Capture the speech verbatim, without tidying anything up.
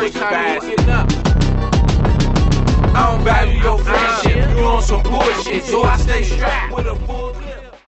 break up. I don't value your friendship, you on some bullshit, so I stay strapped with a full